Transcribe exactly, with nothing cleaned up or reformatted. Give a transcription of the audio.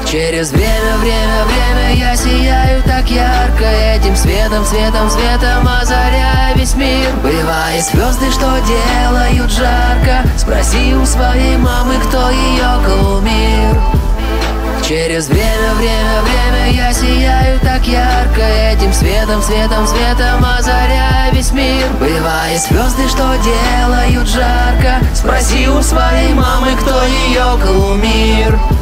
Через время, время, время я сияю так ярко, этим светом, светом, светом озаряя весь мир. Бывает звезды, что делают жарко, спроси у своей мамы, кто ее кумир. Через время, время, время я сияю так ярко, этим светом, светом, светом озаряя весь мир. Бывает звезды, что делают жарко, спроси у своей мамы, кто ее кумир.